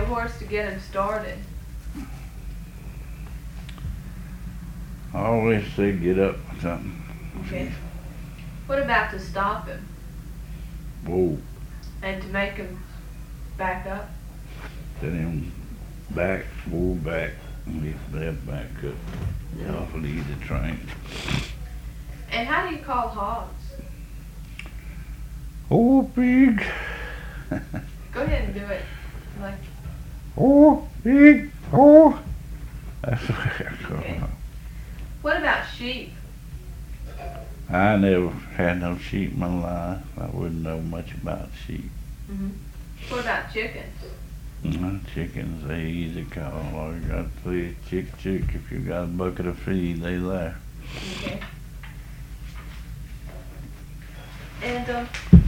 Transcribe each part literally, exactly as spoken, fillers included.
your horse to get him started? I always say get up or something. Okay. What about to stop him Whoa. and to make him back up? Set him back, whoa back, and lift that back up. It's awful easy to train. And how do you call hogs? Oh, big. Go ahead and do it. Like, Oh, big. Oh. That's what I call Okay. them. what about sheep? I never had no sheep in my life. I wouldn't know much about sheep. Mm-hmm. What about chickens? No, chickens, they easy call. All you got to say is chick, chick. If you got a bucket of feed, they there. Okay. And, um,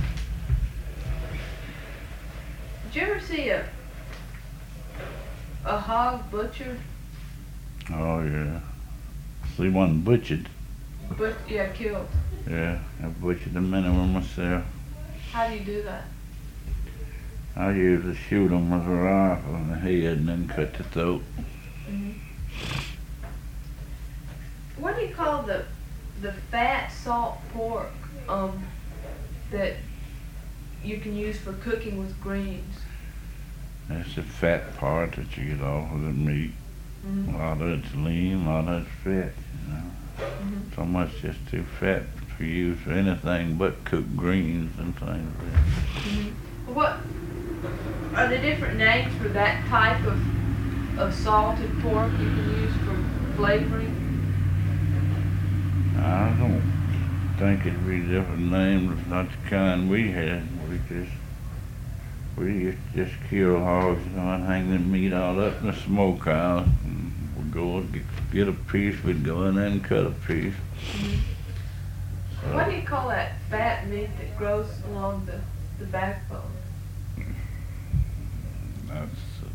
did you ever see a, a hog butchered? Oh, yeah. See one butchered. But, yeah, killed. Yeah, I butchered a minimum myself. How do you do that? I usually shoot them with a rifle in the head and then cut the throat. Mm-hmm. What do you call the the fat salt pork um that you can use for cooking with greens? That's the fat part that you get off of the meat. Mm-hmm. A lot of it's lean, a lot of it's fat, you know. Mm-hmm. So much just too fat for use for anything but cooked greens and things like that. Mm-hmm. What are the different names for that type of of salted pork you can use for flavoring? I don't think it'd be different names, not the kind we had. We just we used to just kill hogs, you know, and hang the meat all up in the smokehouse. And we'd go and get, get a piece, we'd go in there and cut a piece. Mm-hmm. So, What do you call that fat meat that grows along the, the backbone? that's,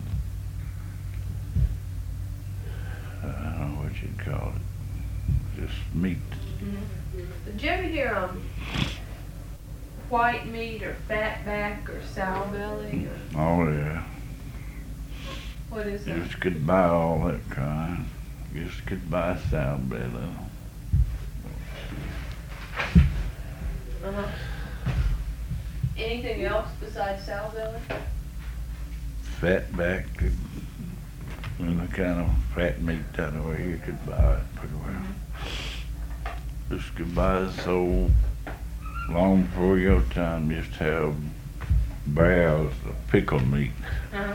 uh, I don't know what you'd call it. Just meat. Mm-hmm. Did you ever hear um white meat or fat back or sow belly or Oh, yeah. what is that? Just could buy all that kind. Just could buy sow belly. Uh-huh. Anything else besides sow belly? Fat back, any kind of fat meat that way you could buy it pretty well. Just could buy it so long before your time. Just have barrels of pickled meat. Uh-huh.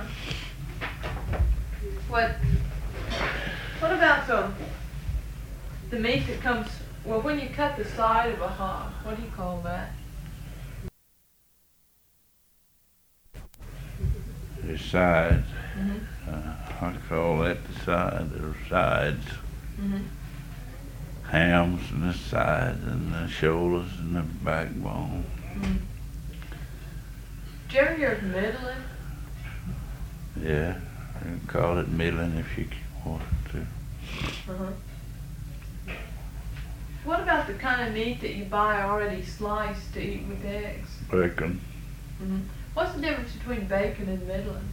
What what about the the meat that comes well when you cut the side of a hog, what do you call that? The sides, Mm-hmm. uh, I call that the side, or sides. Mm-hmm. Hams and the sides and the shoulders and the backbone. Mm-hmm. Did you ever hear of middling? Yeah, you can call it middling if you want to. Uh-huh. What about the kind of meat that you buy already sliced to eat with eggs? Bacon. Mm-hmm. What's the difference between bacon and middling?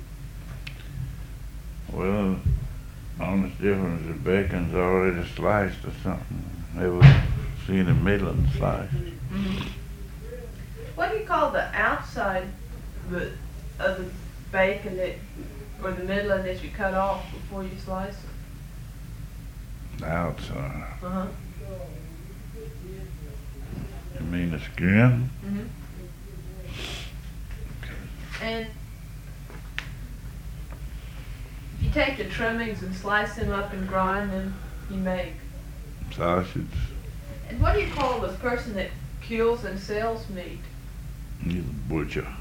Well, the only difference is bacon's already sliced or something. Never seen a middling sliced. Mm-hmm. What do you call the outside the, of the bacon that, or the middling that you cut off before you slice it? The outside. Uh-huh. You mean the skin? Mm-hmm. And if you take the trimmings and slice them up and grind them, you make. Sausage. And what do you call the person that kills and sells meat? He's a butcher.